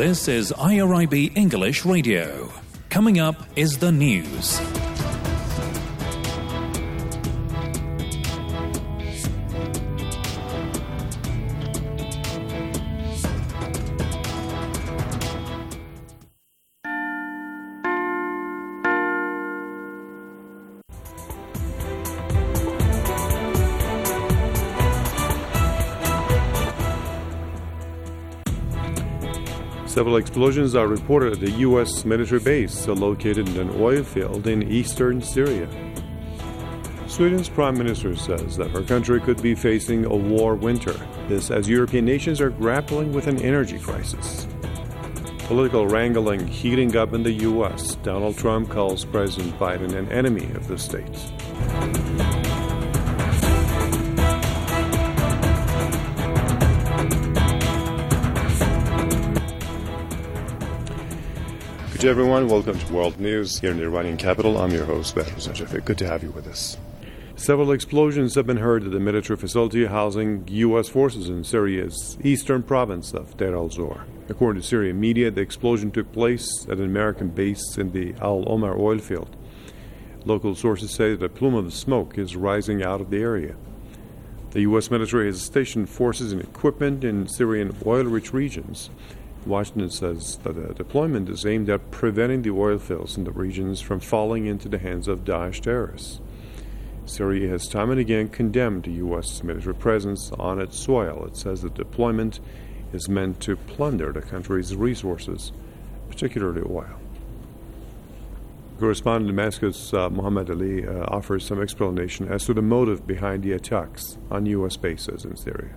This is IRIB English Radio. Coming up is the news. Several explosions are reported at a U.S. military base located in an oil field in eastern Syria. Sweden's prime minister says that her country could be facing a war winter. This as European nations are grappling with an energy crisis. Political wrangling heating up in the U.S. Donald Trump calls President Biden an enemy of the state. Good day, everyone. Welcome to World News here in the Iranian capital. I'm your host, Behruz Najafeh. Good to have you with us. Several explosions have been heard at the military facility housing U.S. forces in Syria's eastern province of Deir al-Zor. According to Syrian media, the explosion took place at an American base in the Al Omar oil field. Local sources say that a plume of smoke is rising out of the area. The U.S. military has stationed forces and equipment in Syrian oil-rich regions. Washington says that the deployment is aimed at preventing the oil fields in the regions from falling into the hands of Daesh terrorists. Syria has time and again condemned the U.S. military presence on its soil. It says the deployment is meant to plunder the country's resources, particularly oil. Correspondent in Damascus, Mohammed Ali, offers some explanation as to the motive behind the attacks on U.S. bases in Syria.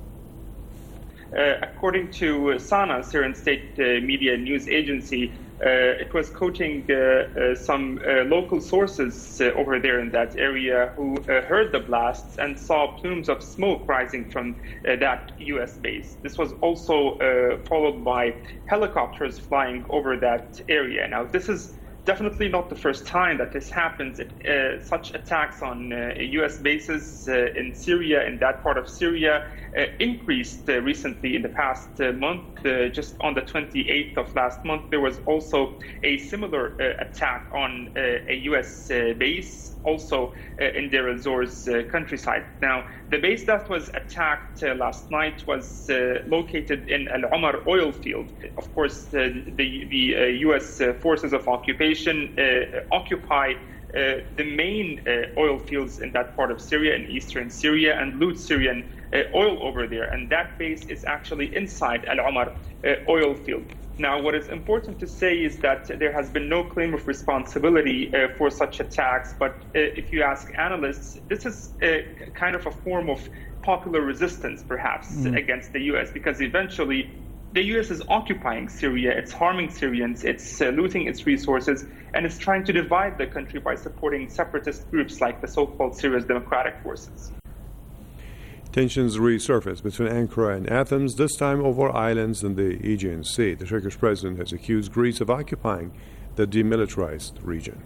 According to SANA, Syrian state media news agency, it was quoting some local sources over there in that area who heard the blasts and saw plumes of smoke rising from that U.S. base. This was also followed by helicopters flying over that area. Now, this is definitely not the first time that this happens. Such attacks on U.S. bases in Syria, in that part of Syria, increased recently in the past month. Just on the 28th of last month, there was also a similar attack on a U.S. base, also in Deir al-Zor's countryside. Now, the base that was attacked last night was located in Al Omar oil field. Of course, the U.S. forces of occupation occupy the main oil fields in that part of Syria, in eastern Syria, and loot Syrian oil over there. And that base is actually inside Al Omar oil field. Now, what is important to say is that there has been no claim of responsibility for such attacks, but if you ask analysts, this is kind of a form of popular resistance, perhaps, against the U.S., because eventually the U.S. is occupying Syria, it's harming Syrians, it's looting its resources, and it's trying to divide the country by supporting separatist groups like the so-called Syria's Democratic Forces. Tensions resurfaced between Ankara and Athens, this time over islands in the Aegean Sea. The Turkish president has accused Greece of occupying the demilitarized region.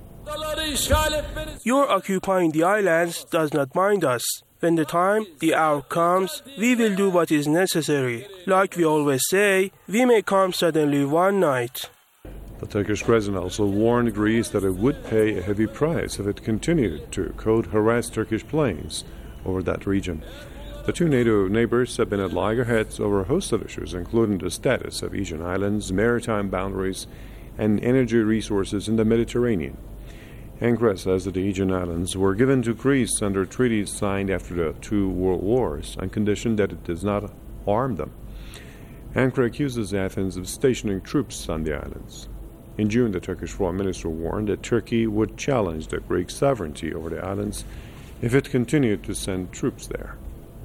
Your occupying the islands does not mind us. When the hour comes, we will do what is necessary. Like we always say, we may come suddenly one night. The Turkish president also warned Greece that it would pay a heavy price if it continued to, quote, harass Turkish planes over that region. The two NATO neighbors have been at loggerheads over a host of issues, including the status of Aegean islands, maritime boundaries, and energy resources in the Mediterranean. Ankara says that the Aegean islands were given to Greece under treaties signed after the two world wars on condition that it does not arm them. Ankara accuses Athens of stationing troops on the islands. In June, the Turkish foreign minister warned that Turkey would challenge the Greek sovereignty over the islands if it continued to send troops there.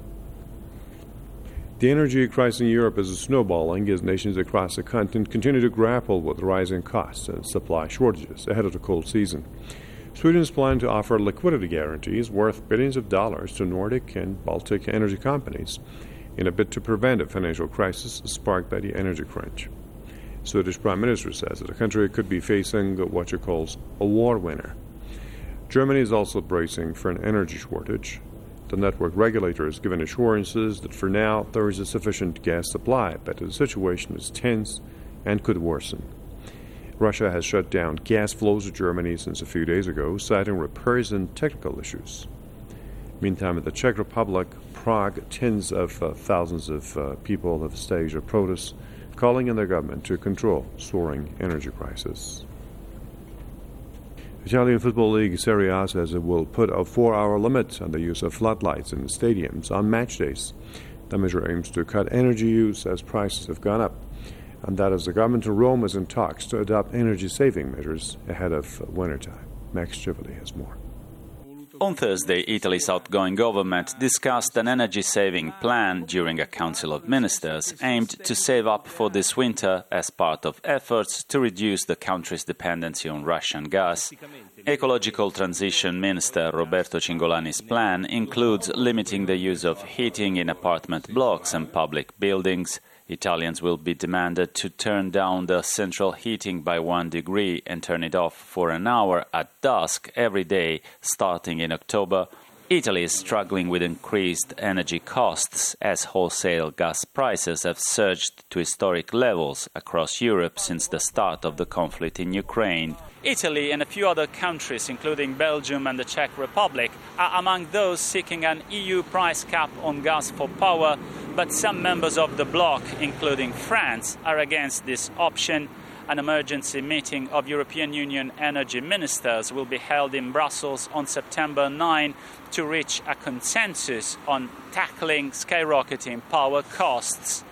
The energy crisis in Europe is snowballing as nations across the continent continue to grapple with rising costs and supply shortages ahead of the cold season. Sweden is planning to offer liquidity guarantees worth billions of dollars to Nordic and Baltic energy companies in a bid to prevent a financial crisis sparked by the energy crunch. Swedish Prime Minister says that the country could be facing what she calls a war winter. Germany is also bracing for an energy shortage. the network regulator has given assurances that for now there is a sufficient gas supply, but the situation is tense and could worsen. Russia has shut down gas flows to Germany since a few days ago, citing repairs and technical issues. Meantime, in the Czech Republic, Prague, tens of thousands of people have staged a protest calling on their government to control soaring energy prices. Italian Football League Serie A says it will put a 4-hour limit on the use of floodlights in stadiums on match days. The measure aims to cut energy use as prices have gone up, and that as the government of Rome is in talks to adopt energy-saving measures ahead of wintertime. Max Chivoli has more. On Thursday, Italy's outgoing government discussed an energy-saving plan during a Council of Ministers aimed to save up for this winter as part of efforts to reduce the country's dependency on Russian gas. Ecological Transition Minister Roberto Cingolani's plan includes limiting the use of heating in apartment blocks and public buildings. Italians will be demanded to turn down the central heating by 1 degree and turn it off for an hour at dusk every day, starting in October. Italy is struggling with increased energy costs as wholesale gas prices have surged to historic levels across Europe since the start of the conflict in Ukraine. Italy and a few other countries, including Belgium and the Czech Republic, are among those seeking an EU price cap on gas for power, but some members of the bloc, including France, are against this option. An emergency meeting of European Union energy ministers will be held in Brussels on September 9 to reach a consensus on tackling skyrocketing power costs.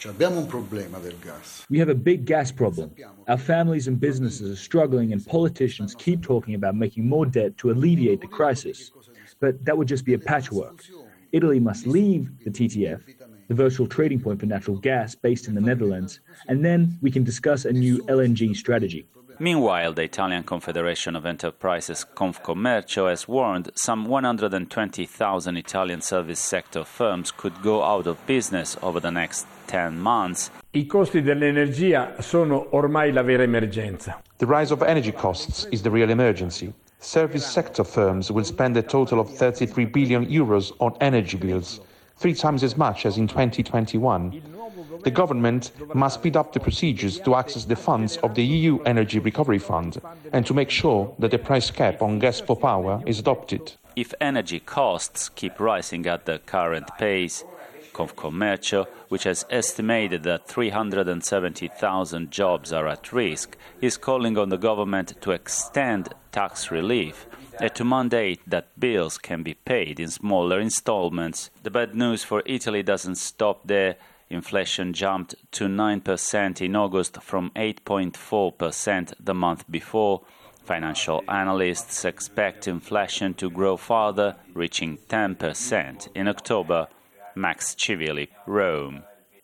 We have a big gas problem. Our families and businesses are struggling, and politicians keep talking about making more debt to alleviate the crisis. But that would just be a patchwork. Italy must leave the TTF, the virtual trading point for natural gas based in the Netherlands, and then we can discuss a new LNG strategy. Meanwhile, the Italian Confederation of Enterprises Confcommercio has warned some 120,000 Italian service sector firms could go out of business over the next 10 months. I costi dell'energia sono ormai la vera emergenza. The rise of energy costs is the real emergency. Service sector firms will spend a total of 33 billion euros on energy bills, 3 times as much as in 2021. The government must speed up the procedures to access the funds of the EU Energy Recovery Fund and to make sure that the price cap on gas for power is adopted. If energy costs keep rising at the current pace, Confcommercio, which has estimated that 370,000 jobs are at risk, is calling on the government to extend tax relief and to mandate that bills can be paid in smaller installments. The bad news for Italy doesn't stop there. Inflation jumped to 9% in August from 8.4% the month before. Financial analysts expect inflation to grow further, reaching 10% in October. Max Chivoli, Rome.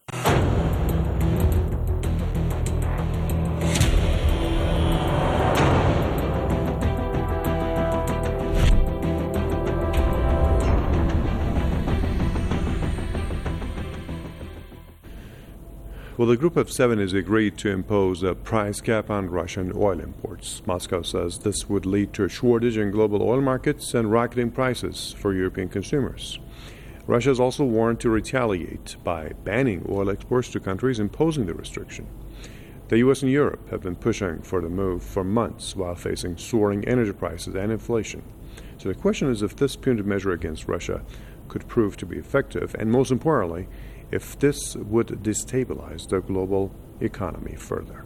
Well, the Group of Seven has agreed to impose a price cap on Russian oil imports. Moscow says this would lead to a shortage in global oil markets and rocketing prices for European consumers. Russia has also warned to retaliate by banning oil exports to countries imposing the restriction. The U.S. and Europe have been pushing for the move for months while facing soaring energy prices and inflation. So the question is if this punitive measure against Russia could prove to be effective, and most importantly, if this would destabilize the global economy further.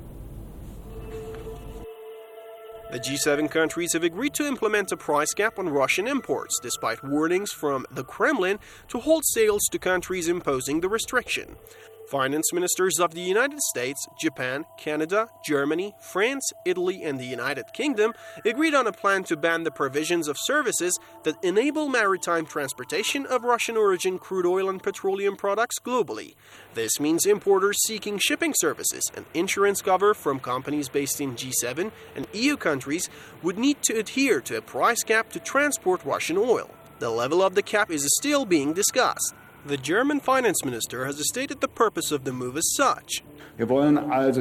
The G7 countries have agreed to implement a price cap on Russian imports, despite warnings from the Kremlin to halt sales to countries imposing the restriction. Finance ministers of the United States, Japan, Canada, Germany, France, Italy, and the United Kingdom agreed on a plan to ban the provisions of services that enable maritime transportation of Russian-origin crude oil and petroleum products globally. This means importers seeking shipping services and insurance cover from companies based in G7 and EU countries would need to adhere to a price cap to transport Russian oil. The level of the cap is still being discussed. The German finance minister has stated the purpose of the move as such. We want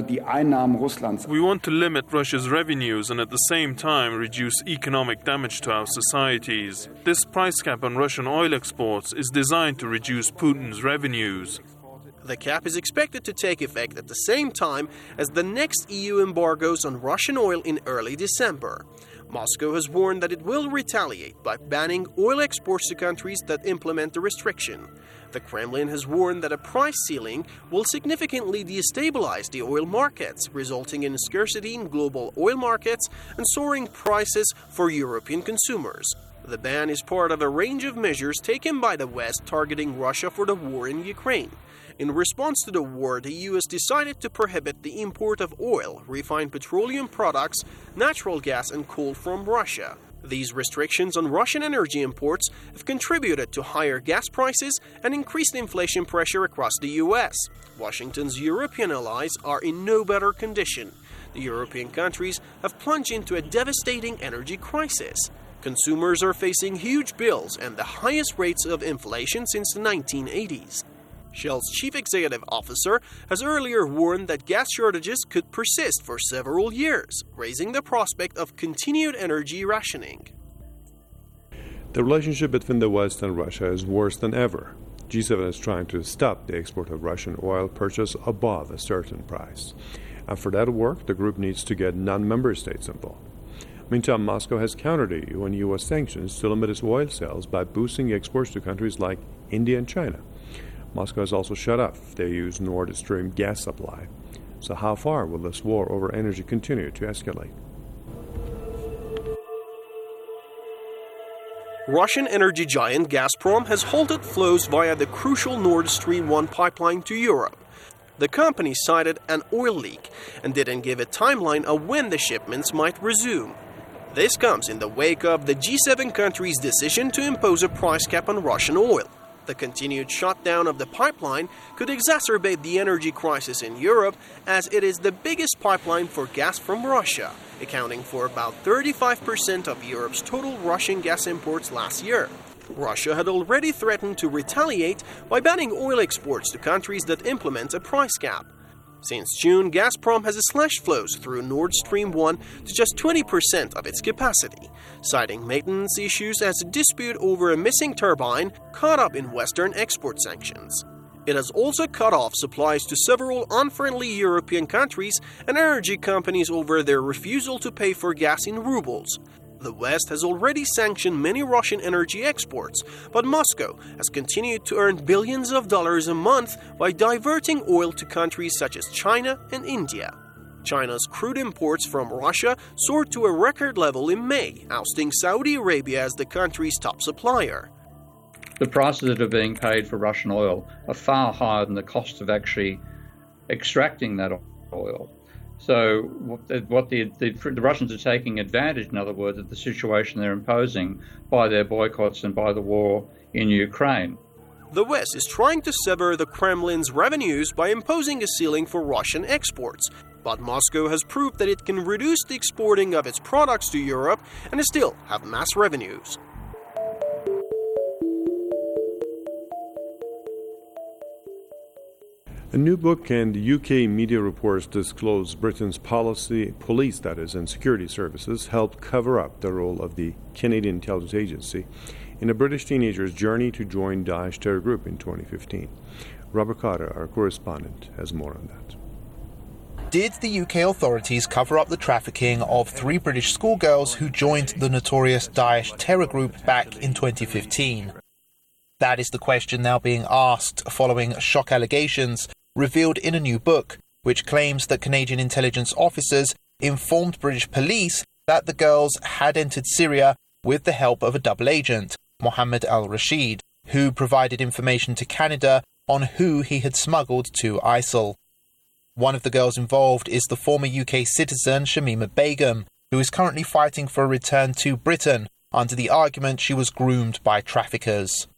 to limit Russia's revenues and at the same time reduce economic damage to our societies. This price cap on Russian oil exports is designed to reduce Putin's revenues. The cap is expected to take effect at the same time as the next EU embargoes on Russian oil in early December. Moscow has warned that it will retaliate by banning oil exports to countries that implement the restriction. The Kremlin has warned that a price ceiling will significantly destabilize the oil markets, resulting in scarcity in global oil markets and soaring prices for European consumers. The ban is part of a range of measures taken by the West targeting Russia for the war in Ukraine. In response to the war, the EU has decided to prohibit the import of oil, refined petroleum products, natural gas and coal from Russia. These restrictions on Russian energy imports have contributed to higher gas prices and increased inflation pressure across the US. Washington's European allies are in no better condition. The European countries have plunged into a devastating energy crisis. Consumers are facing huge bills and the highest rates of inflation since the 1980s. Shell's chief executive officer has earlier warned that gas shortages could persist for several years, raising the prospect of continued energy rationing. The relationship between the West and Russia is worse than ever. G7 is trying to stop the export of Russian oil purchased above a certain price. And for that to work, the group needs to get non-member states involved. Meantime, Moscow has countered EU and US sanctions to limit its oil sales by boosting exports to countries like India and China. Moscow has also shut off the EU's Nord Stream gas supply. So how far will this war over energy continue to escalate? Russian energy giant Gazprom has halted flows via the crucial Nord Stream 1 pipeline to Europe. The company cited an oil leak and didn't give a timeline of when the shipments might resume. This comes in the wake of the G7 countries' decision to impose a price cap on Russian oil. The continued shutdown of the pipeline could exacerbate the energy crisis in Europe, as it is the biggest pipeline for gas from Russia, accounting for about 35% of Europe's total Russian gas imports last year. Russia had already threatened to retaliate by banning oil exports to countries that implement a price cap. Since June, Gazprom has slashed flows through Nord Stream 1 to just 20% of its capacity, citing maintenance issues as a dispute over a missing turbine caught up in Western export sanctions. It has also cut off supplies to several unfriendly European countries and energy companies over their refusal to pay for gas in rubles. The West has already sanctioned many Russian energy exports, but Moscow has continued to earn billions of dollars a month by diverting oil to countries such as China and India. China's crude imports from Russia soared to a record level in May, ousting Saudi Arabia as the country's top supplier. The prices that are being paid for Russian oil are far higher than the cost of actually extracting that oil. So what the Russians are taking advantage, in other words, of the situation they're imposing by their boycotts and by the war in Ukraine. The West is trying to sever the Kremlin's revenues by imposing a ceiling for Russian exports. But Moscow has proved that it can reduce the exporting of its products to Europe and still have mass revenues. A new book and UK media reports disclose Britain's police and security services helped cover up the role of the Canadian Intelligence Agency in a British teenager's journey to join Daesh terror group in 2015. Robert Carter, our correspondent, has more on that. Did the UK authorities cover up the trafficking of 3 British schoolgirls who joined the notorious Daesh terror group back in 2015? That is the question now being asked following shock allegations revealed in a new book, which claims that Canadian intelligence officers informed British police that the girls had entered Syria with the help of a double agent, Mohammed al-Rashid, who provided information to Canada on who he had smuggled to ISIL. One of the girls involved is the former UK citizen Shamima Begum, who is currently fighting for a return to Britain under the argument she was groomed by traffickers.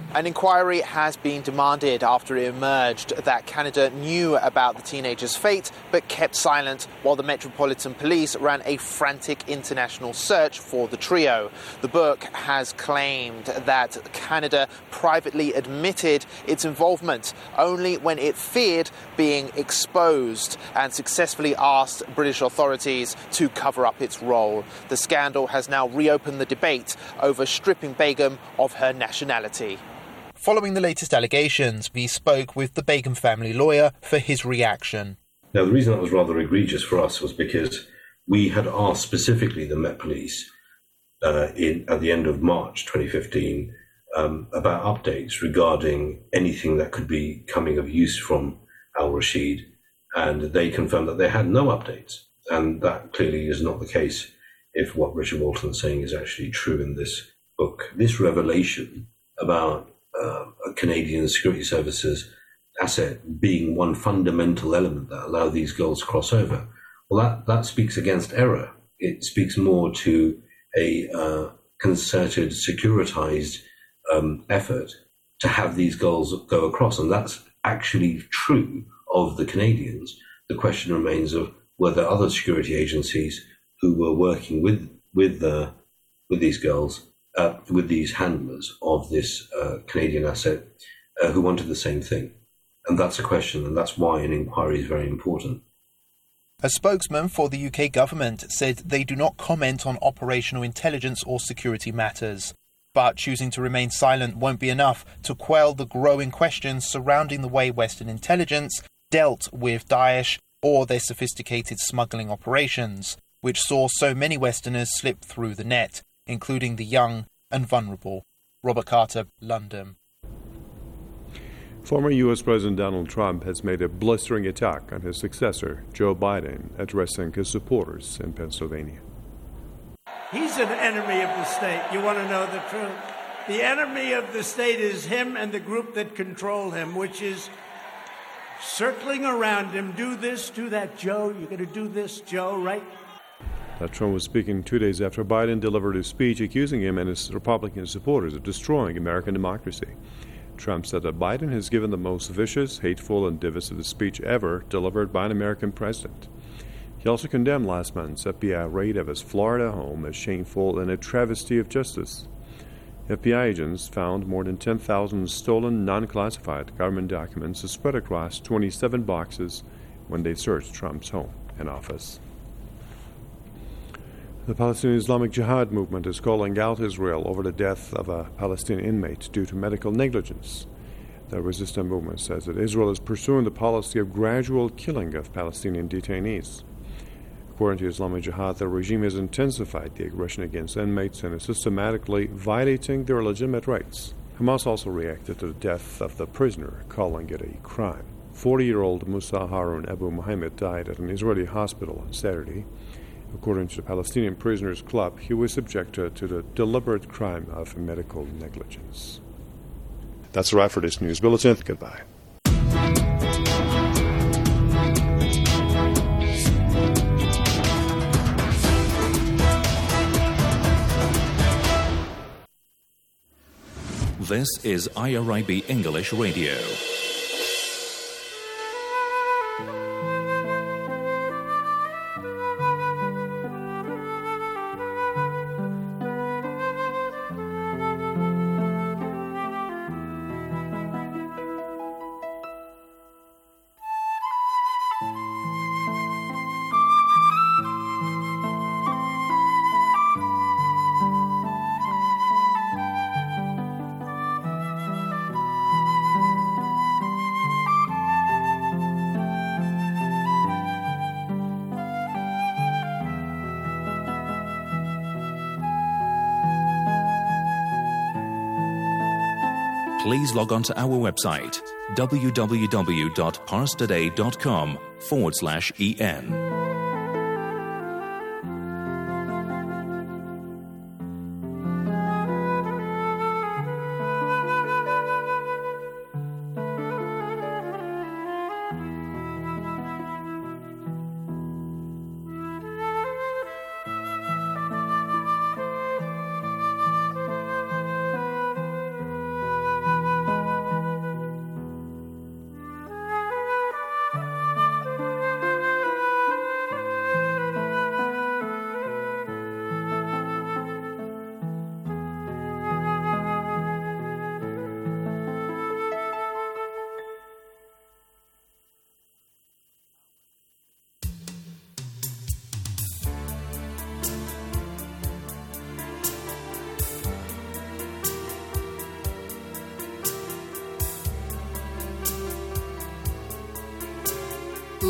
An inquiry has been demanded after it emerged that Canada knew about the teenagers' fate but kept silent while the Metropolitan Police ran a frantic international search for the trio. The book has claimed that Canada privately admitted its involvement only when it feared being exposed and successfully asked British authorities to cover up its role. The scandal has now reopened the debate over stripping Begum of her nationality. Following the latest allegations, we spoke with the Begum family lawyer for his reaction. Now, the reason that was rather egregious for us was because we had asked specifically the Met Police at the end of March 2015 about updates regarding anything that could be coming of use from al-Rashid, and they confirmed that they had no updates. And that clearly is not the case if what Richard Walton is saying is actually true in this book. This revelation about a Canadian Security Services asset being one fundamental element that allowed these girls to cross over, well, that speaks against error. It speaks more to a concerted, securitized effort to have these girls go across, and that's actually true of the Canadians. The question remains of whether other security agencies who were working with these girls, with these handlers of this Canadian asset, who wanted the same thing. And that's a question, and that's why an inquiry is very important. A spokesman for the UK government said they do not comment on operational intelligence or security matters. But choosing to remain silent won't be enough to quell the growing questions surrounding the way Western intelligence dealt with Daesh or their sophisticated smuggling operations, which saw so many Westerners slip through the net, including the young and vulnerable. Robert Carter, London. Former U.S. President Donald Trump has made a blistering attack on his successor, Joe Biden, addressing his supporters in Pennsylvania. He's an enemy of the state. You want to know the truth? The enemy of the state is him and the group that control him, which is circling around him. Do this, do that, Joe. You're going to do this, Joe, right? Trump was speaking 2 days after Biden delivered a speech accusing him and his Republican supporters of destroying American democracy. Trump said that Biden has given the most vicious, hateful, and divisive speech ever delivered by an American president. He also condemned last month's FBI raid of his Florida home as shameful and a travesty of justice. FBI agents found more than 10,000 stolen, non-classified government documents spread across 27 boxes when they searched Trump's home and office. The Palestinian Islamic Jihad movement is calling out Israel over the death of a Palestinian inmate due to medical negligence. The resistance movement says that Israel is pursuing the policy of gradual killing of Palestinian detainees. According to Islamic Jihad, the regime has intensified the aggression against inmates and is systematically violating their legitimate rights. Hamas also reacted to the death of the prisoner, calling it a crime. 40-year-old Musa Harun Abu Muhammad died at an Israeli hospital on Saturday. According to the Palestinian Prisoners Club, he was subjected to the deliberate crime of medical negligence. That's a wrap for this news bulletin. Goodbye. This is IRIB English Radio. Please log on to our website, www.parstoday.com/en.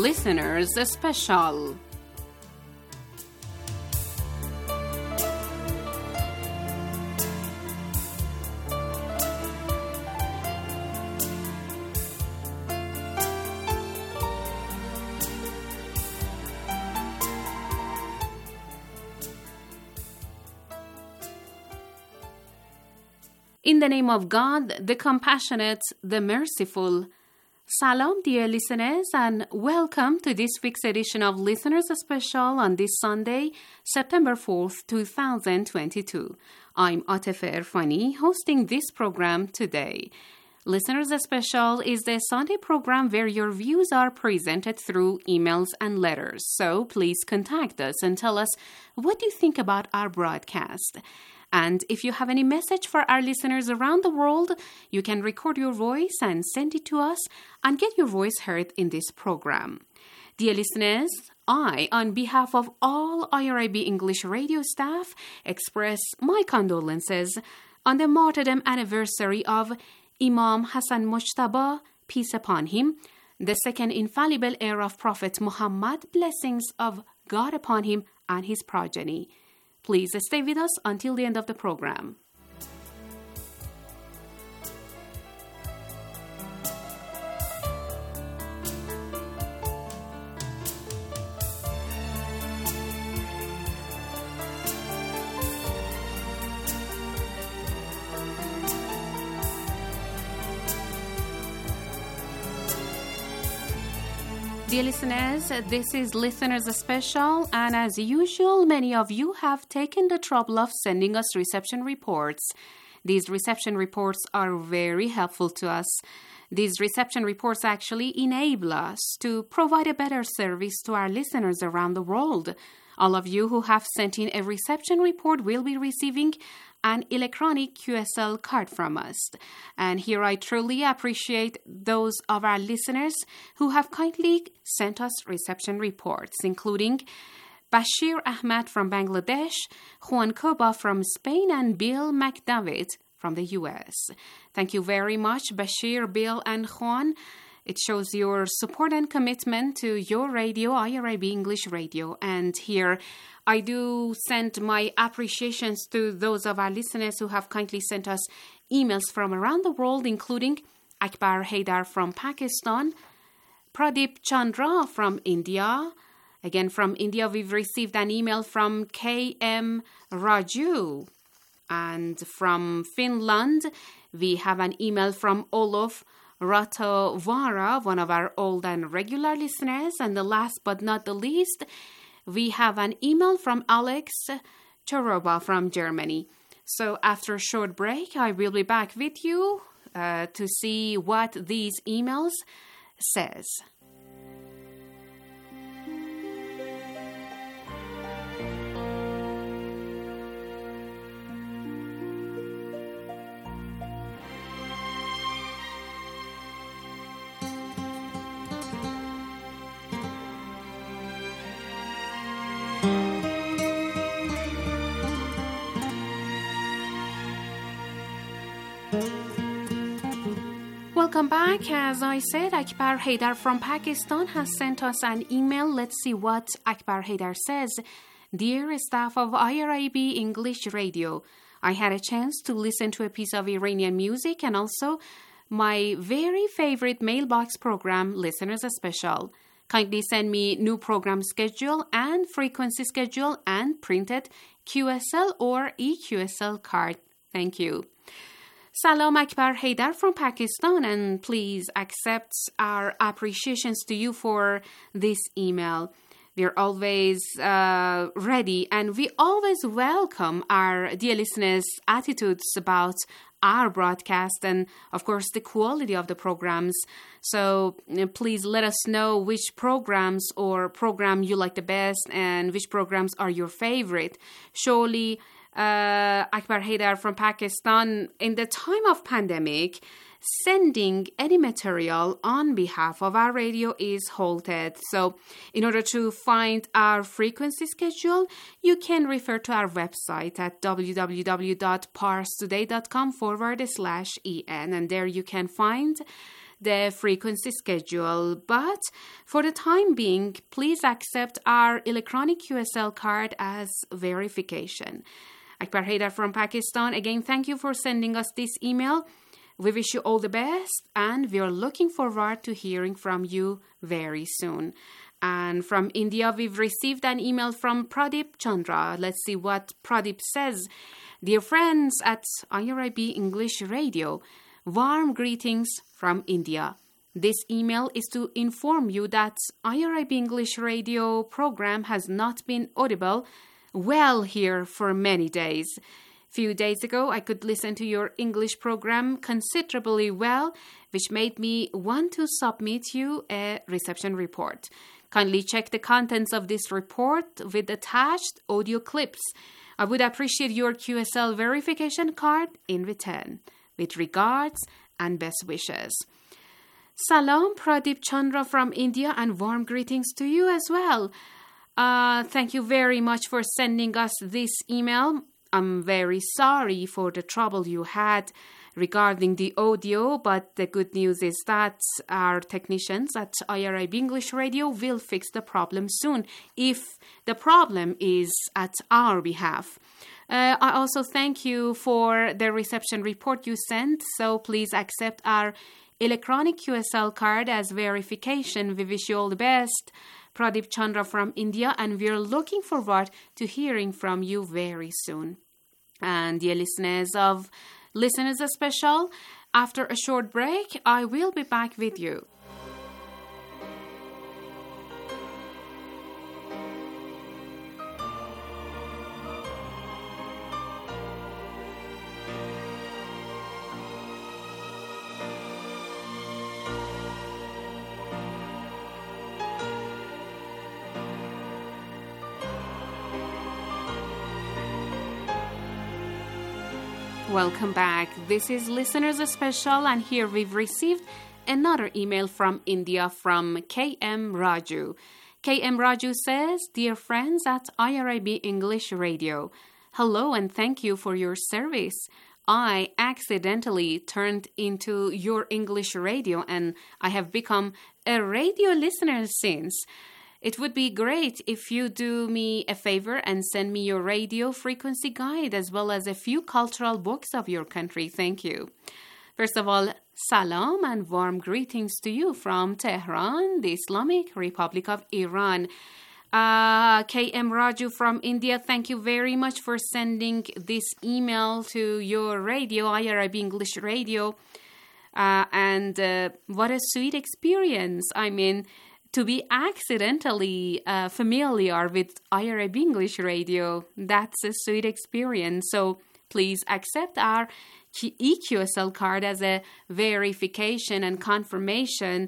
Listeners Special. In the name of God, the compassionate, the merciful. Salam, dear listeners, and welcome to this week's edition of Listeners Special on this Sunday, September 4th, 2022. I'm Atefe Erfani, hosting this program today. Listeners Special is the Sunday program where your views are presented through emails and letters. So please contact us and tell us what you think about our broadcast. And if you have any message for our listeners around the world, you can record your voice and send it to us and get your voice heard in this program. Dear listeners, I, on behalf of all IRIB English radio staff, express my condolences on the martyrdom anniversary of Imam Hassan Mujtaba, peace upon him, the second infallible heir of Prophet Muhammad, blessings of God upon him and his progeny. Please stay with us until the end of the program. Dear listeners, this is Listeners Special, and as usual, many of you have taken the trouble of sending us reception reports. These reception reports are very helpful to us. These reception reports actually enable us to provide a better service to our listeners around the world. All of you who have sent in a reception report will be receiving an electronic QSL card from us. And here I truly appreciate those of our listeners who have kindly sent us reception reports, including Bashir Ahmad from Bangladesh, Juan Koba from Spain, and Bill McDavid from the US. Thank you very much, Bashir, Bill, and Juan. It shows your support and commitment to your radio, IRIB English Radio. And here I do send my appreciations to those of our listeners who have kindly sent us emails from around the world, including Akbar Haidar from Pakistan, Pradeep Chandra from India. Again, from India, we've received an email from K.M. Raju. And from Finland, we have an email from Olof Ratovara, one of our old and regular listeners. And the last but not the least, we have an email from Alex Choroba from Germany. So after a short break, I will be back with you to see what these emails says. Welcome back. As I said, Akbar Haidar from Pakistan has sent us an email. Let's see what Akbar Haidar says. Dear staff of IRIB English Radio, I had a chance to listen to a piece of Iranian music and also my very favorite mailbox program, Listeners Special. Kindly send me new program schedule and frequency schedule and printed QSL or EQSL card. Thank you. Salam Akbar Haidar from Pakistan, and please accept our appreciations to you for this email. We're always ready, and we always welcome our dear listeners' attitudes about our broadcast and, of course, the quality of the programs. So please let us know which programs or program you like the best and which programs are your favorite. Surely, Akbar Haidar from Pakistan, in the time of pandemic, sending any material on behalf of our radio is halted. So in order to find our frequency schedule, you can refer to our website at www.parstoday.com/en, and there you can find the frequency schedule. But for the time being, please accept our electronic QSL card as verification. Akbar Haidar from Pakistan, again, thank you for sending us this email. We wish you all the best, and we are looking forward to hearing from you very soon. And from India, we've received an email from Pradeep Chandra. Let's see what Pradeep says. Dear friends at IRIB English Radio, warm greetings from India. This email is to inform you that IRIB English Radio program has not been audible well here for many days. Few days ago, I could listen to your English program considerably well, which made me want to submit you a reception report. Kindly check the contents of this report with attached audio clips. I would appreciate your QSL verification card in return. With regards and best wishes. Salam, Pradeep Chandra from India, and warm greetings to you as well. Thank you very much for sending us this email. I'm very sorry for the trouble you had regarding the audio, but the good news is that our technicians at IRIB English Radio will fix the problem soon, if the problem is at our behalf. I also thank you for the reception report you sent, so please accept our electronic QSL card as verification. We wish you all the best. Pradeep Chandra from India, and we're looking forward to hearing from you very soon. And dear listeners of Listeners Special, after a short break, I will be back with you. Welcome back. This is Listeners Special, and here we've received another email from India from KM Raju. KM Raju says, Dear friends at IRIB English Radio, hello and thank you for your service. I accidentally turned into your English radio and I have become a radio listener since. It would be great if you do me a favor and send me your radio frequency guide as well as a few cultural books of your country. Thank you. First of all, salam and warm greetings to you from Tehran, the Islamic Republic of Iran. KM Raju from India, thank you very much for sending this email to your radio, IRIB English Radio. And what a sweet experience. I mean, to be accidentally familiar with IRIB English Radio, that's a sweet experience. So please accept our EQSL card as a verification and confirmation.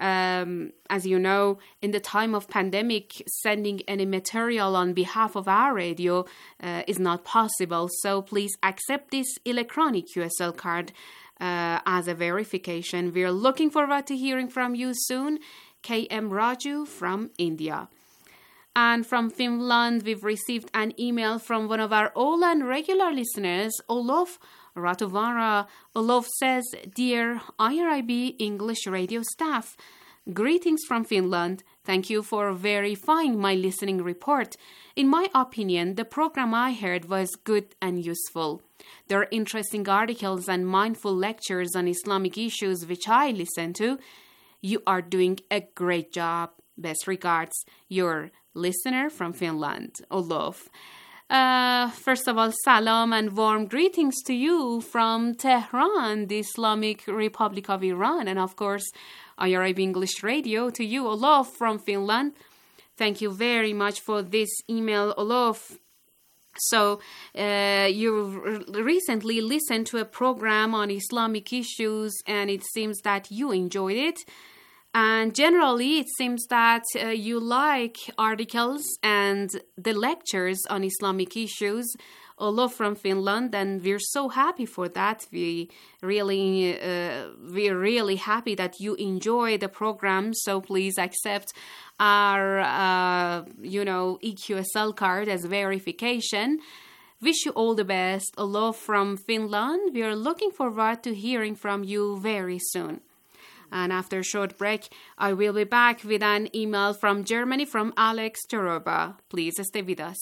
As you know, in the time of pandemic, sending any material on behalf of our radio is not possible. So please accept this electronic QSL card as a verification. We're looking forward to hearing from you soon. KM Raju from India. And from Finland, we've received an email from one of our old and regular listeners, Olof Ratuvara. Olof says, Dear IRIB English Radio staff, greetings from Finland. Thank you for verifying my listening report. In my opinion, the program I heard was good and useful. There are interesting articles and mindful lectures on Islamic issues which I listen to. You are doing a great job. Best regards, your listener from Finland, Olof. First of all, salam and warm greetings to you from Tehran, the Islamic Republic of Iran. And of course, IRIB English Radio to you, Olof from Finland. Thank you very much for this email, Olof. So, you recently listened to a program on Islamic issues and it seems that you enjoyed it. And generally, it seems that you like articles and the lectures on Islamic issues, Olof from Finland, and we're so happy for that. We're really happy that you enjoy the program. So please accept our, EQSL card as verification. Wish you all the best, Olof from Finland. We are looking forward to hearing from you very soon. And after a short break, I will be back with an email from Germany from Alex Choroba. Please stay with us.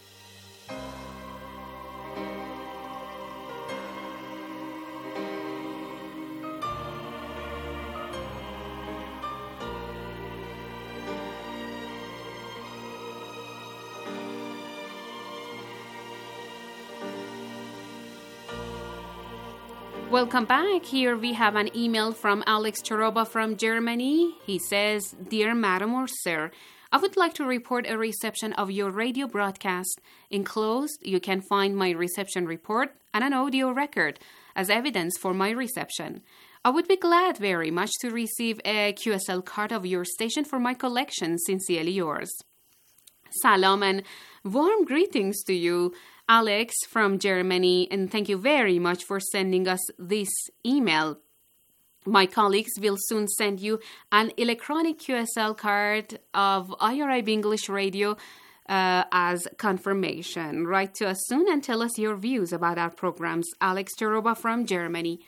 Welcome back. Here we have an email from Alex Choroba from Germany. He says, Dear Madam or Sir, I would like to report a reception of your radio broadcast. Enclosed, you can find my reception report and an audio record as evidence for my reception. I would be glad very much to receive a QSL card of your station for my collection. Sincerely yours. Salam and warm greetings to you, Alex from Germany, and thank you very much for sending us this email. My colleagues will soon send you an electronic QSL card of IRIB English Radio as confirmation. Write to us soon and tell us your views about our programs. Alex Choroba from Germany.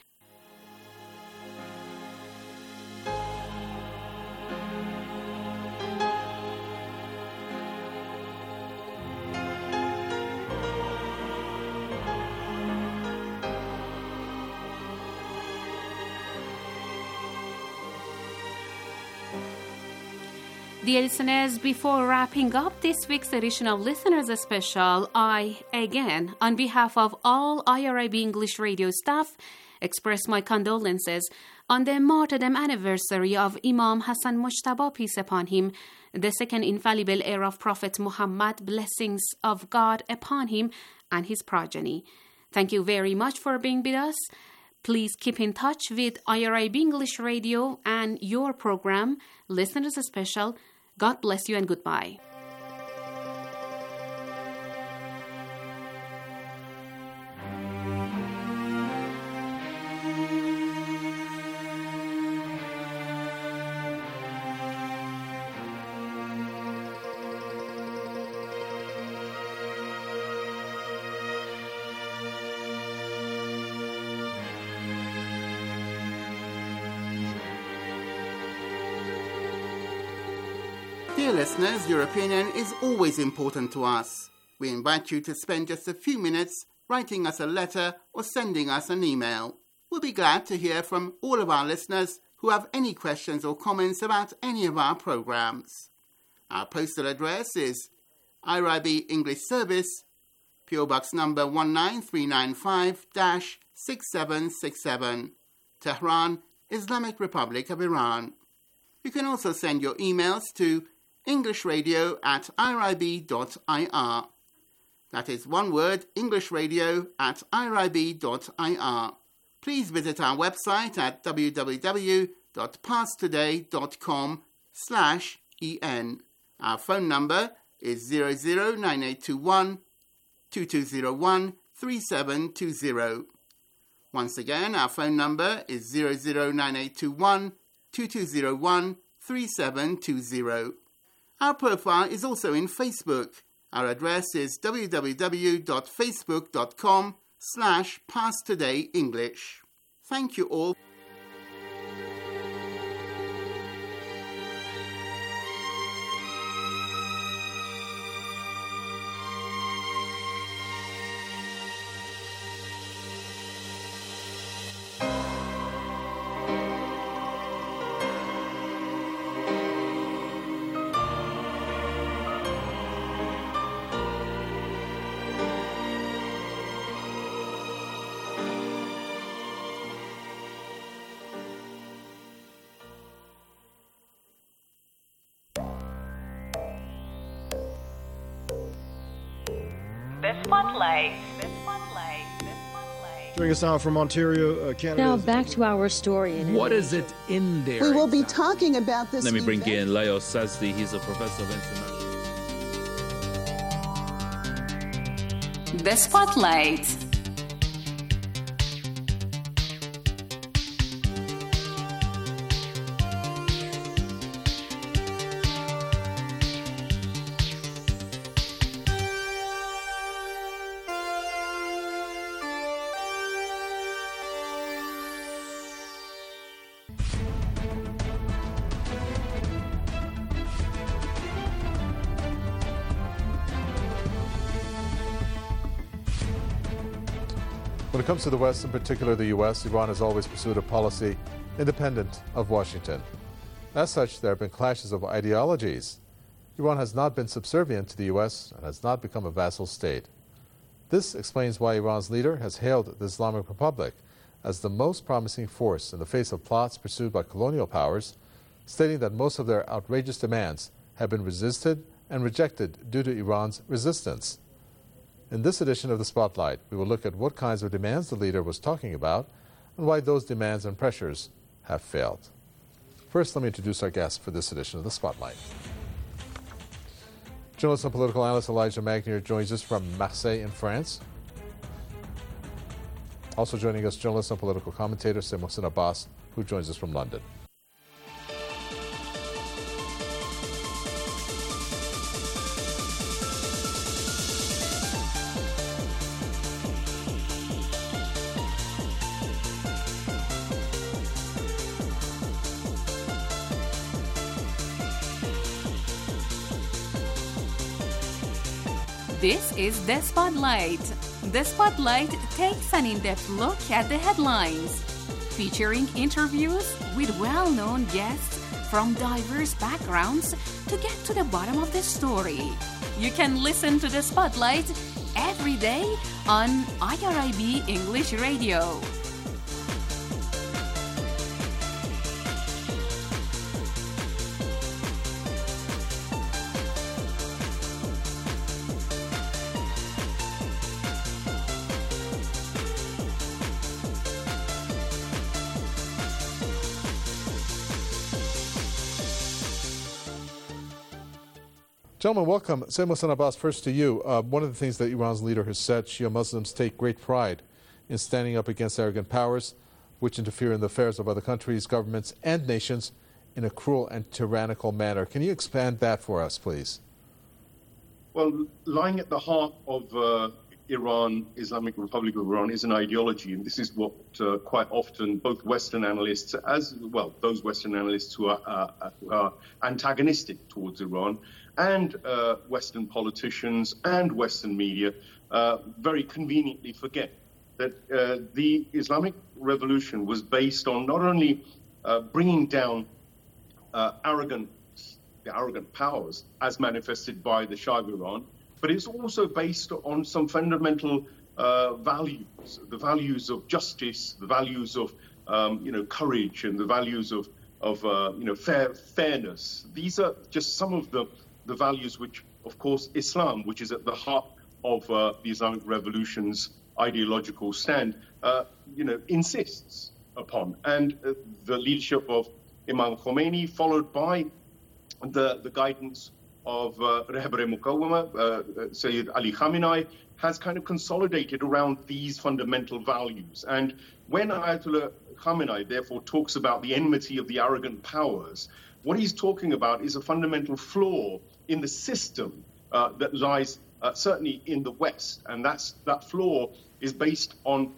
Dear listeners, before wrapping up this week's edition of Listeners Special, I, again, on behalf of all IRIB English Radio staff, express my condolences on the martyrdom anniversary of Imam Hassan Mujtaba, peace upon him, the second infallible heir of Prophet Muhammad, blessings of God upon him and his progeny. Thank you very much for being with us. Please keep in touch with IRIB English Radio and your program, Listeners Special. God bless you and goodbye. Dear listeners, your opinion is always important to us. We invite you to spend just a few minutes writing us a letter or sending us an email. We'll be glad to hear from all of our listeners who have any questions or comments about any of our programs. Our postal address is IRIB English Service, PO Box number 19395-6767, Tehran, Islamic Republic of Iran. You can also send your emails to englishradio@irib.ir. That is one word, englishradio@irib.ir. Please visit our website at www.passtoday.com/en. Our phone number is 009821 2201 3720. Once again, our phone number is 009821 2201 3720. Our profile is also in Facebook. Our address is www.facebook.com/PassTodayEnglish. Thank you all. The Spotlight. Joining us now from Ontario, Canada. Now back to our story. What is it in there? We will be talking about this. Let me bring in Leo Sazdi. He's a professor of international. The Spotlight. When it comes to the West, in particular the U.S., Iran has always pursued a policy independent of Washington. As such, there have been clashes of ideologies. Iran has not been subservient to the U.S. and has not become a vassal state. This explains why Iran's leader has hailed the Islamic Republic as the most promising force in the face of plots pursued by colonial powers, stating that most of their outrageous demands have been resisted and rejected due to Iran's resistance. In this edition of The Spotlight, we will look at what kinds of demands the leader was talking about and why those demands and pressures have failed. First, let me introduce our guest for this edition of The Spotlight. Journalist and political analyst Elijah Magnier joins us from Marseille in France. Also joining us, journalist and political commentator Said Mohsin Abbas, who joins us from London. This is The Spotlight. The Spotlight takes an in-depth look at the headlines, featuring interviews with well-known guests from diverse backgrounds to get to the bottom of the story. You can listen to The Spotlight every day on IRIB English Radio. Gentlemen, welcome. Said Mohsin Abbas, first to you. One of the things that Iran's leader has said, Shia Muslims take great pride in standing up against arrogant powers which interfere in the affairs of other countries, governments, and nations in a cruel and tyrannical manner. Can you expand that for us, please? Well, lying at the heart of Iran, Islamic Republic of Iran, is an ideology, and this is what quite often both Western analysts, as well, those Western analysts who are antagonistic towards Iran, and Western politicians and Western media very conveniently forget that the Islamic Revolution was based on not only bringing down the arrogant powers as manifested by the Shah of Iran, but it's also based on some fundamental values, the values of justice, the values of courage, and the values of fairness. These are just some of the values which, of course, Islam, which is at the heart of the Islamic Revolution's ideological stand, insists upon. And the leadership of Imam Khomeini, followed by the guidance of Rehber Muqawwama, Sayyid Ali Khamenei, has kind of consolidated around these fundamental values. And when Ayatollah Khamenei, therefore, talks about the enmity of the arrogant powers, what he's talking about is a fundamental flaw in the system that lies certainly in the West. And that flaw is based on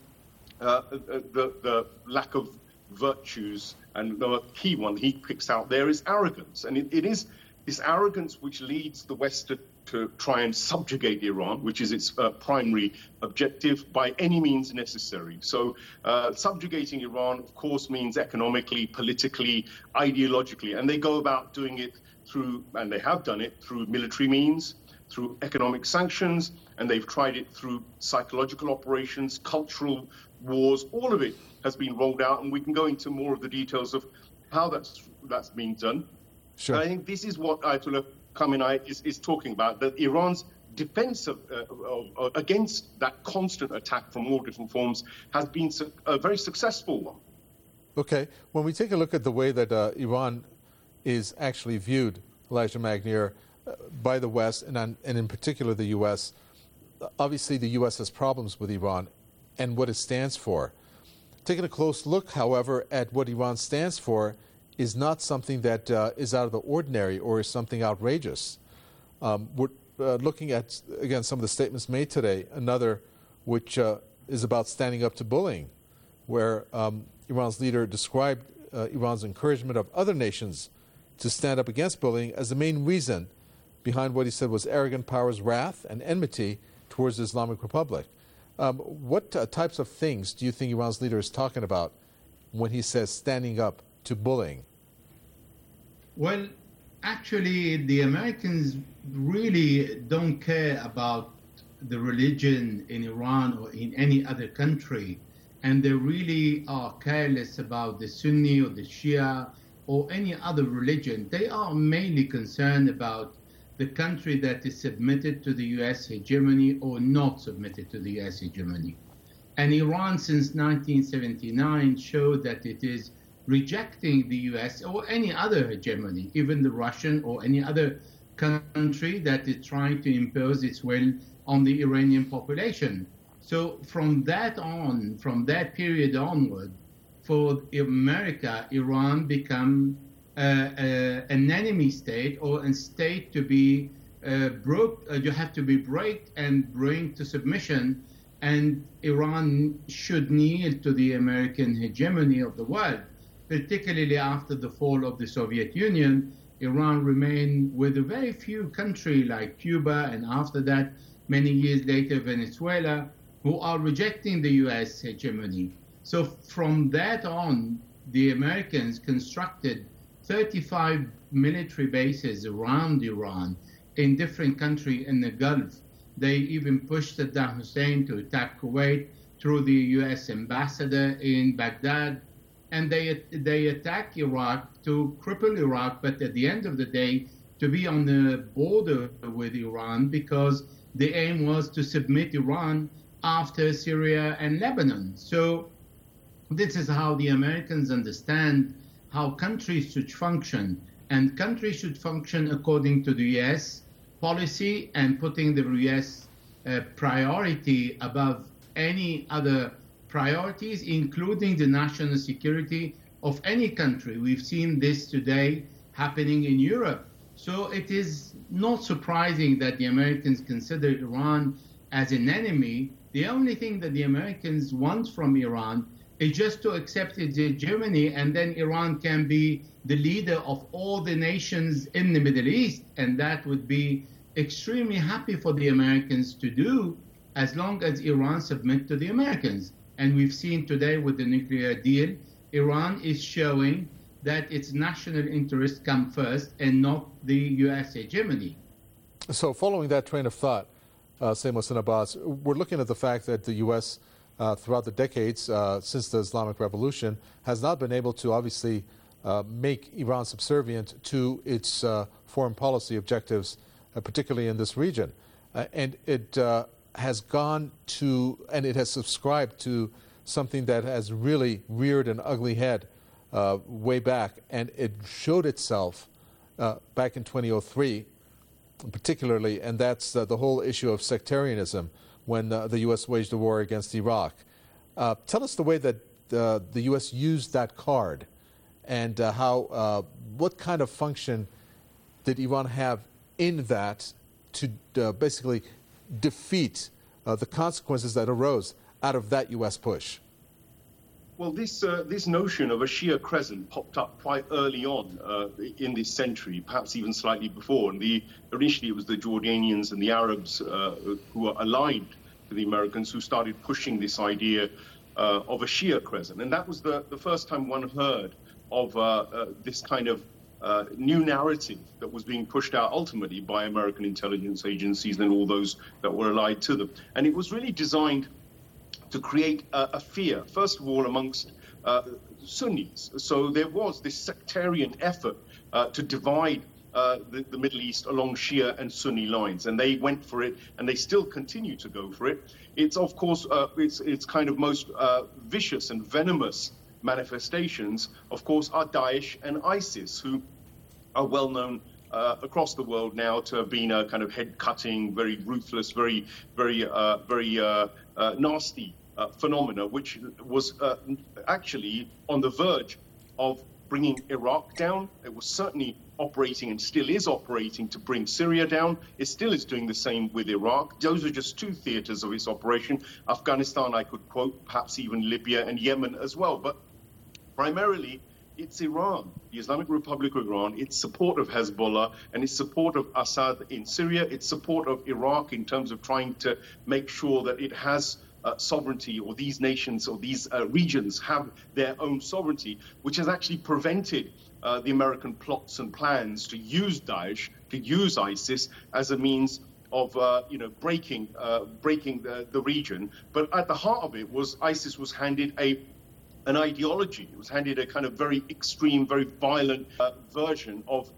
the lack of virtues. And the key one he picks out there is arrogance. And it is this arrogance which leads the West to try and subjugate Iran, which is its primary objective, by any means necessary. So subjugating Iran, of course, means economically, politically, ideologically. And they go about doing it through, and they have done it, through military means, through economic sanctions, and they've tried it through psychological operations, cultural wars. All of it has been rolled out, and we can go into more of the details of how that's being done. Sure. I think this is what Ayatollah Khamenei is talking about, that Iran's defense against that constant attack from all different forms has been a very successful one. Okay. When we take a look at the way that Iran is actually viewed, Elijah Magnier, by the West, and in particular the U.S., obviously the U.S. has problems with Iran and what it stands for. Taking a close look, however, at what Iran stands for is not something that is out of the ordinary or is something outrageous. We're looking at, again, some of the statements made today, another which is about standing up to bullying, where Iran's leader described Iran's encouragement of other nations to stand up against bullying as the main reason behind what he said was arrogant powers' wrath and enmity towards the Islamic Republic. What types of things do you think Iran's leader is talking about when he says standing up to bullying? Well, actually, the Americans really don't care about the religion in Iran or in any other country, and they really are careless about the Sunni or the Shia or any other religion. They are mainly concerned about the country that is submitted to the U.S. hegemony or not submitted to the U.S. hegemony. And Iran, since 1979, showed that it is rejecting the U.S. or any other hegemony, even the Russian or any other country that is trying to impose its will on the Iranian population. So from that on, from that period onward, for America, Iran become an enemy state or a state to be you have to be break and bring to submission, and Iran should kneel to the American hegemony of the world. Particularly after the fall of the Soviet Union, Iran remained with a very few countries like Cuba, and after that, many years later, Venezuela, who are rejecting the U.S. hegemony. So from that on, the Americans constructed 35 military bases around Iran in different countries in the Gulf. They even pushed Saddam Hussein to attack Kuwait through the U.S. ambassador in Baghdad. And they attack Iraq to cripple Iraq, but at the end of the day, to be on the border with Iran, because the aim was to submit Iran after Syria and Lebanon. So this is how the Americans understand how countries should function. And countries should function according to the U.S. policy and putting the U.S. priority above any other priorities, including the national security of any country. We've seen this today happening in Europe. So it is not surprising that the Americans consider Iran as an enemy. The only thing that the Americans want from Iran is just to accept its hegemony, and then Iran can be the leader of all the nations in the Middle East, and that would be extremely happy for the Americans to do, as long as Iran submit to the Americans. And we've seen today with the nuclear deal, Iran is showing that its national interests come first and not the U.S. hegemony. So following that train of thought, Sayyid Mohsin Abbas, we're looking at the fact that the U.S. Throughout the decades since the Islamic Revolution has not been able to obviously make Iran subservient to its foreign policy objectives, particularly in this region. And it has gone to, and it has subscribed to something that has really reared an ugly head way back, and it showed itself back in 2003 particularly, and that's the whole issue of sectarianism when the U.S. waged a war against Iraq. Tell us the way that the U.S. used that card, and how what kind of function did Iran have in that to basically defeat the consequences that arose out of that U.S. push? Well, this notion of a Shia crescent popped up quite early on in this century, perhaps even slightly before. And initially it was the Jordanians and the Arabs who were allied to the Americans who started pushing this idea of a Shia crescent. And that was the first time one heard of this kind of new narrative that was being pushed out ultimately by American intelligence agencies and all those that were allied to them. And it was really designed to create a fear, first of all, amongst Sunnis. So there was this sectarian effort to divide the Middle East along Shia and Sunni lines, and they went for it, and they still continue to go for it. It's, of course, its kind of most vicious and venomous manifestations, of course, are Daesh and ISIS, who are well known across the world now to have been a kind of head-cutting, very ruthless, very nasty phenomena, which was actually on the verge of bringing Iraq down. It was certainly operating and still is operating to bring Syria down. It still is doing the same with Iraq. Those are just two theaters of its operation. Afghanistan, I could quote, perhaps even Libya and Yemen as well. But primarily, it's Iran, the Islamic Republic of Iran, its support of Hezbollah, and its support of Assad in Syria, its support of Iraq in terms of trying to make sure that it has sovereignty, or these nations or these regions have their own sovereignty, which has actually prevented the American plots and plans to use Daesh, to use ISIS as a means of breaking the region. But at the heart of it was ISIS was handed an ideology. It was handed a kind of very extreme, very violent version of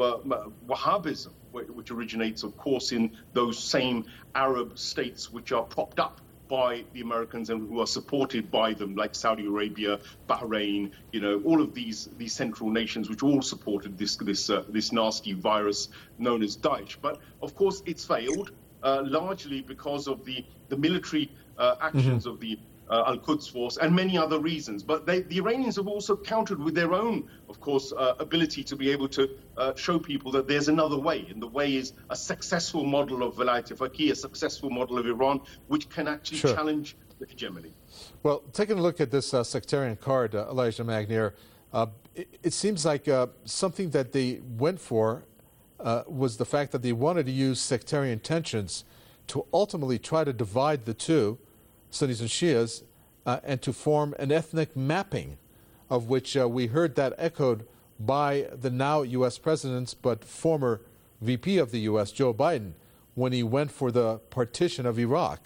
Wahhabism, which originates, of course, in those same Arab states which are propped up by the Americans and who are supported by them, like Saudi Arabia, Bahrain, all of these central nations, which all supported this nasty virus known as Daesh. But of course, it's failed largely because of the military actions of the Al-Quds force and many other reasons. But the Iranians have also countered with their own, of course, ability to be able to show people that there's another way. And the way is a successful model of Velayat-e-Faqih, a successful model of Iran, which can actually challenge the hegemony. Well, taking a look at this sectarian card, Elijah Magnier, it seems like something that they went for was the fact that they wanted to use sectarian tensions to ultimately try to divide the two, Sunnis and Shias, and to form an ethnic mapping, of which we heard that echoed by the now U.S. President, but former VP of the U.S., Joe Biden, when he went for the partition of Iraq.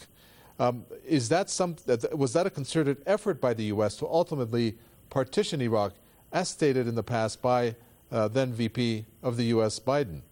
Was that a concerted effort by the U.S. to ultimately partition Iraq, as stated in the past by then VP of the U.S., Biden?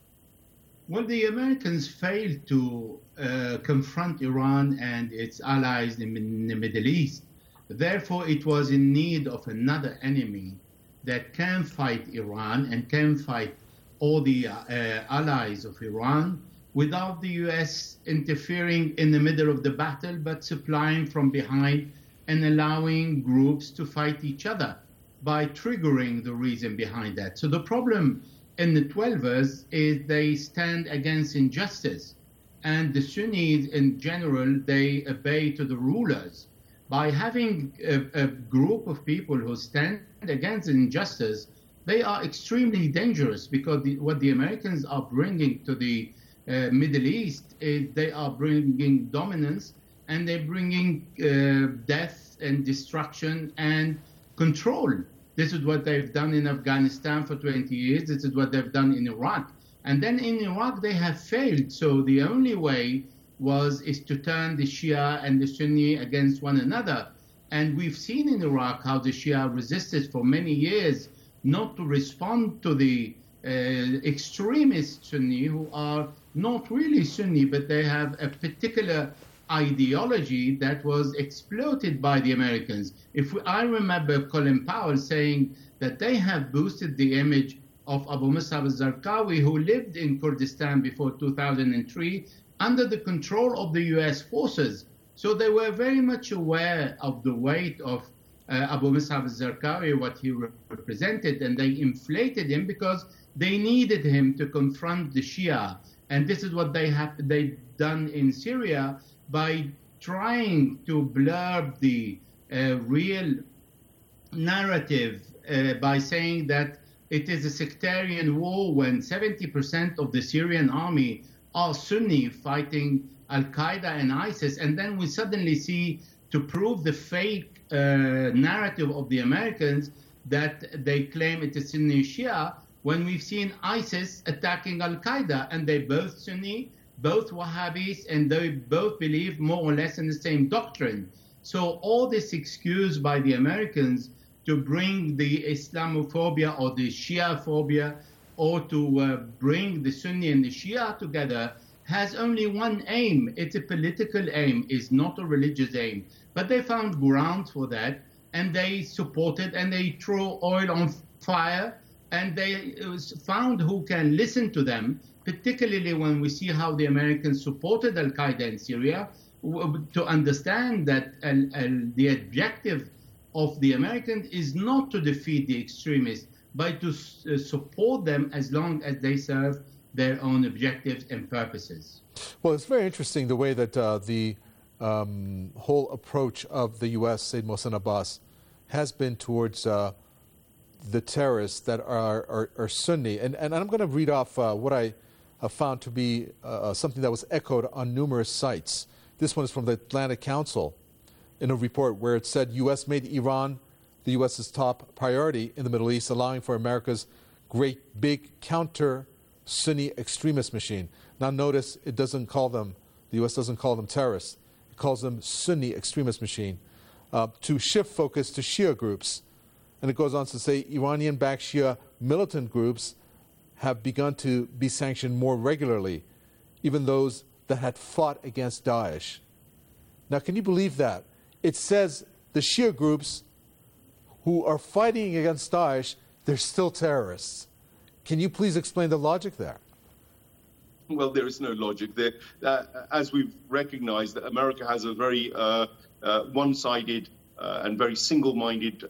Well, the Americans failed to confront Iran and its allies in the Middle East. Therefore, it was in need of another enemy that can fight Iran and can fight all the allies of Iran without the U.S. interfering in the middle of the battle, but supplying from behind and allowing groups to fight each other by triggering the reason behind that. So the problem in the Twelvers is they stand against injustice, and the Sunnis in general, they obey to the rulers. By having a group of people who stand against injustice, they are extremely dangerous, because what the Americans are bringing to the Middle East is they are bringing dominance, and they're bringing death and destruction and control. This is what they've done in Afghanistan for 20 years. This is what they've done in Iraq. And then in Iraq, they have failed. So the only way is to turn the Shia and the Sunni against one another. And we've seen in Iraq how the Shia resisted for many years not to respond to the extremist Sunni, who are not really Sunni, but they have a particular ideology that was exploited by the Americans. I remember Colin Powell saying that they have boosted the image of Abu Musab al-Zarqawi, who lived in Kurdistan before 2003 under the control of the U.S. forces. So they were very much aware of the weight of Abu Musab al-Zarqawi, what he represented, and they inflated him because they needed him to confront the Shia. And this is what they've done in Syria by trying to blur the real narrative by saying that it is a sectarian war when 70% of the Syrian army are Sunni fighting Al-Qaeda and ISIS. And then we suddenly see, to prove the fake narrative of the Americans, that they claim it is Sunni Shia, when we've seen ISIS attacking Al-Qaeda, and they both Sunni, both Wahhabis, and they both believe more or less in the same doctrine. So all this excuse by the Americans to bring the Islamophobia or the Shia-phobia, or to bring the Sunni and the Shia together, has only one aim. It's a political aim, it's not a religious aim. But they found grounds for that, and they supported, and they threw oil on fire, and they found who can listen to them, particularly when we see how the Americans supported Al-Qaeda in Syria, to understand that the objective of the Americans is not to defeat the extremists, but to support them as long as they serve their own objectives and purposes. Well, it's very interesting the way that the whole approach of the U.S., Sayyid Mohsen Abbas, has been towards the terrorists that are Sunni. And I'm going to read off what I found to be something that was echoed on numerous sites. This one is from the Atlantic Council in a report where it said U.S. made Iran the U.S.'s top priority in the Middle East, allowing for America's great big counter-Sunni extremist machine. Now notice it doesn't call them, the U.S. doesn't call them terrorists. It calls them Sunni extremist machine, to shift focus to Shia groups. And it goes on to say Iranian-backed Shia militant groups have begun to be sanctioned more regularly, even those that had fought against Daesh. Now, can you believe that? It says the Shia groups who are fighting against Daesh, they're still terrorists. Can you please explain the logic there? Well, there is no logic there. As we've recognized, that America has a very one-sided and very single-minded,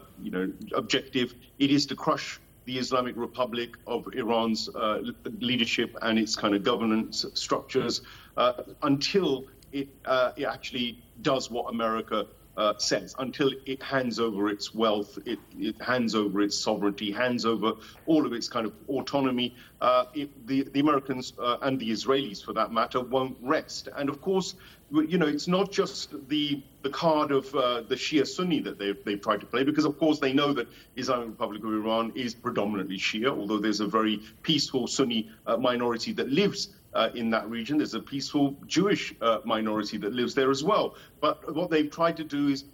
objective. It is to crush the Islamic Republic of Iran's leadership and its kind of governance structures until it actually does what America says, until it hands over its wealth, it hands over its sovereignty, hands over all of its kind of autonomy. The Americans and the Israelis, for that matter, won't rest. And of course, it's not just the card of the Shia Sunni that they've tried to play, because of course they know that Islamic Republic of Iran is predominantly Shia, although there's a very peaceful Sunni minority that lives in that region. There's a peaceful Jewish minority that lives there as well. But what they've tried to do is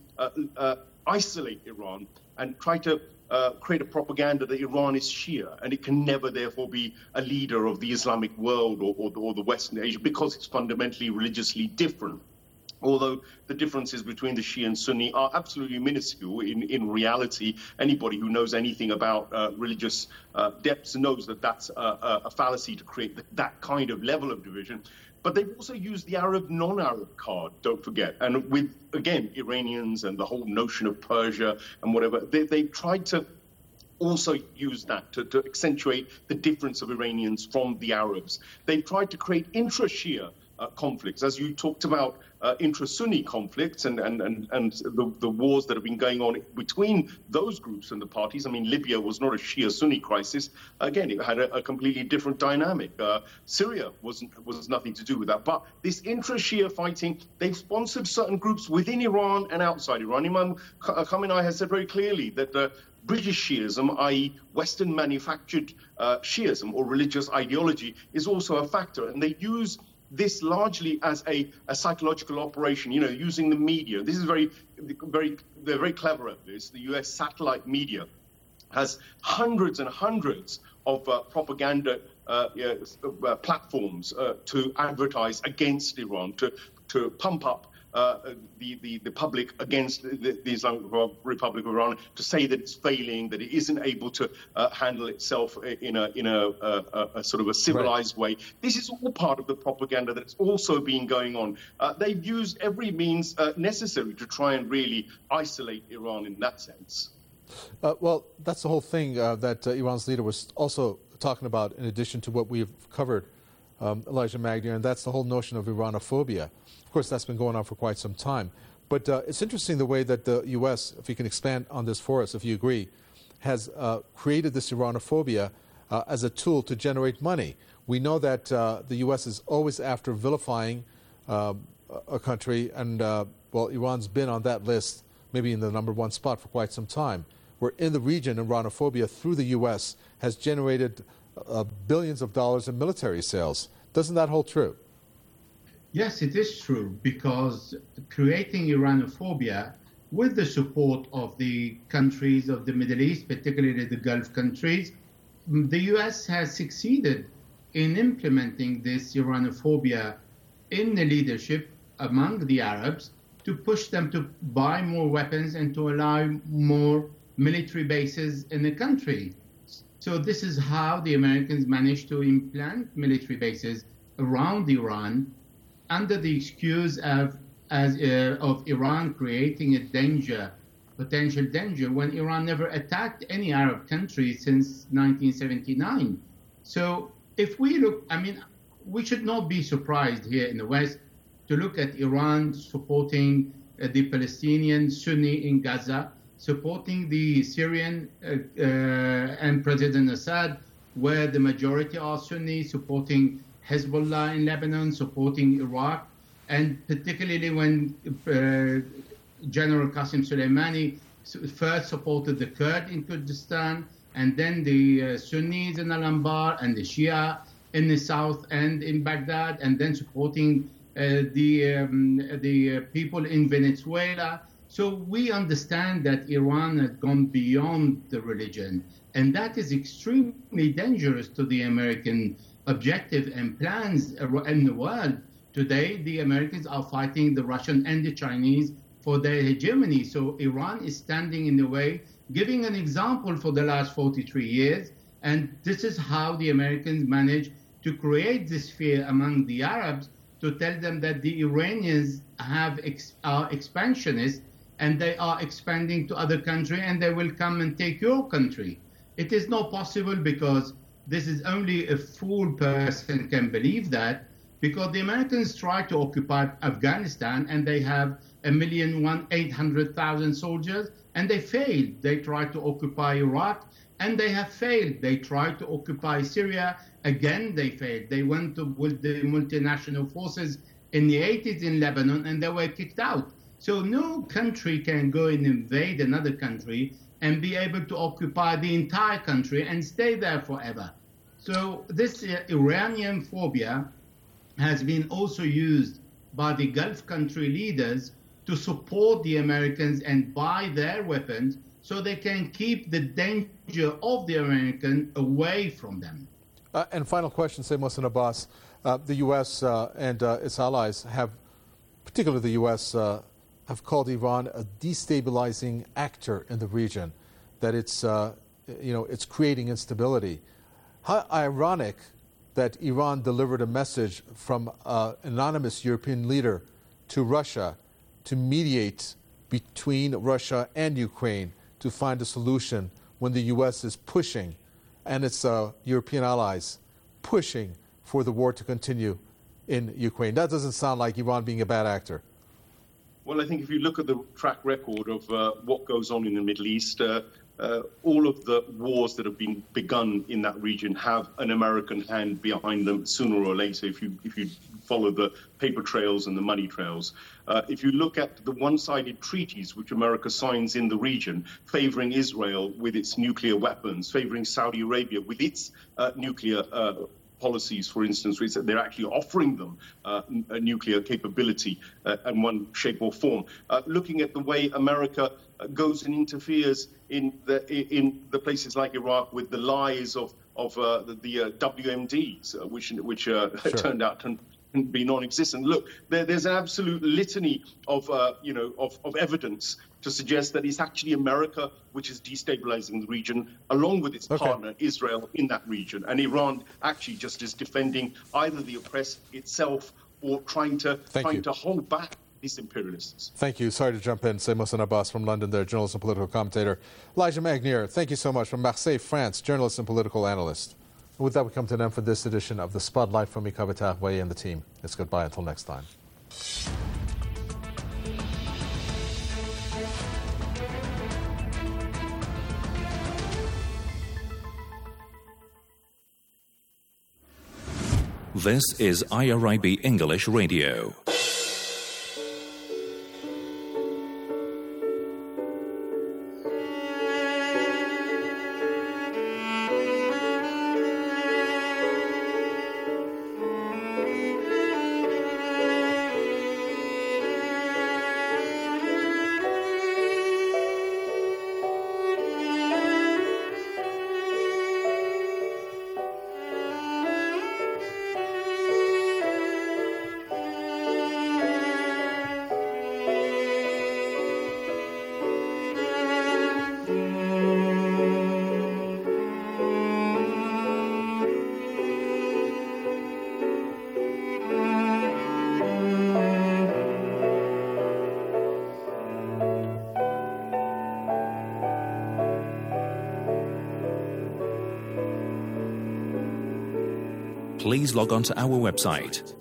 isolate Iran and try to create a propaganda that Iran is Shia and it can never therefore be a leader of the Islamic world or the Western Asia, because it's fundamentally religiously different. Although the differences between the Shia and Sunni are absolutely minuscule in reality. Anybody who knows anything about religious depths knows that that's a fallacy to create that kind of level of division. But they've also used the Arab, non-Arab card, don't forget. And with, again, Iranians and the whole notion of Persia and whatever, they've tried to also use that to accentuate the difference of Iranians from the Arabs. They've tried to create intra-Shia conflicts, as you talked about, intra-Sunni conflicts and the wars that have been going on between those groups and the parties. I mean, Libya was not a Shia-Sunni crisis. Again, it had a completely different dynamic. Syria was nothing to do with that. But this intra-Shia fighting, they've sponsored certain groups within Iran and outside Iran. Imam Khamenei has said very clearly that British Shiism, i.e. Western manufactured Shiism or religious ideology, is also a factor. And they use this largely as a psychological operation, using the media. This is they're very clever at this. The US satellite media has hundreds and hundreds of propaganda platforms to advertise against Iran, to pump up the public against the Islamic Republic of Iran, to say that it's failing, that it isn't able to handle itself in a sort of a civilized way. This is all part of the propaganda that's also been going on. They've used every means necessary to try and really isolate Iran in that sense. Well, that's the whole thing that Iran's leader was also talking about, in addition to what we've covered, Elijah Magnier, and that's the whole notion of Iranophobia. Of course, that's been going on for quite some time. But it's interesting the way that the U.S., if you can expand on this for us, if you agree, has created this Iranophobia as a tool to generate money. We know that the U.S. is always after vilifying a country, and, Iran's been on that list, maybe in the #1 spot for quite some time. Where in the region, Iranophobia through the U.S. has generated billions of dollars in military sales. Doesn't that hold true? Yes, it is true, because creating Iranophobia with the support of the countries of the Middle East, particularly the Gulf countries, the U.S. has succeeded in implementing this Iranophobia in the leadership among the Arabs to push them to buy more weapons and to allow more military bases in the country. So this is how the Americans managed to implant military bases around Iran under the excuse of Iran creating a potential danger, when Iran never attacked any Arab country since 1979. So if we look, we should not be surprised here in the West to look at Iran supporting the Palestinian Sunni in Gaza, supporting the Syrian and President Assad, where the majority are Sunni, supporting Hezbollah in Lebanon, supporting Iraq, and particularly when General Qasem Soleimani first supported the Kurd in Kurdistan, and then the Sunnis in Al-Anbar and the Shia in the south and in Baghdad, and then supporting the people in Venezuela. So we understand that Iran has gone beyond the religion, and that is extremely dangerous to the American objective and plans in the world. Today, the Americans are fighting the Russian and the Chinese for their hegemony. So Iran is standing in the way, giving an example for the last 43 years. And this is how the Americans managed to create this fear among the Arabs, to tell them that the Iranians are expansionists and they are expanding to other countries and they will come and take your country. It is not possible, because this is only a fool person can believe that, because the Americans tried to occupy Afghanistan and they have 1,800,000 soldiers and they failed. They tried to occupy Iraq and they have failed. They tried to occupy Syria, again they failed. They went with the multinational forces in the 80s in Lebanon and they were kicked out. So no country can go and invade another country and be able to occupy the entire country and stay there forever. So this Iranian phobia has been also used by the Gulf country leaders to support the Americans and buy their weapons so they can keep the danger of the American away from them. And final question, say Mohsen Abbas. The U.S. And its allies have, particularly the U.S., have called Iran a destabilizing actor in the region, that it's creating instability. How ironic that Iran delivered a message from an anonymous European leader to Russia to mediate between Russia and Ukraine to find a solution, when the U.S. is pushing, and its European allies pushing for the war to continue in Ukraine. That doesn't sound like Iran being a bad actor. Well, I think if you look at the track record of what goes on in the Middle East, all of the wars that have been begun in that region have an American hand behind them sooner or later, if you follow the paper trails and the money trails. If you look at the one-sided treaties which America signs in the region, favoring Israel with its nuclear weapons, favoring Saudi Arabia with its nuclear policies, for instance, where they're actually offering them a nuclear capability in one shape or form. Looking at the way America goes and interferes in the places like Iraq with the lies of the WMDs, which turned out to be non-existent. Look, there's an absolute litany of evidence to suggest that it's actually America which is destabilizing the region, along with its partner Israel in that region, and Iran actually just is defending either the oppressed itself or trying to hold back these imperialists. Thank you. Sorry to jump in. Say Mohsen Abbas from London there, journalist and political commentator. Elijah Magnier, thank you so much, from Marseille, France, journalist and political analyst. And with that, we come to an end for this edition of The Spotlight. From Mika Betahway and the team, it's goodbye until next time. This is IRIB English Radio. Please log on to our website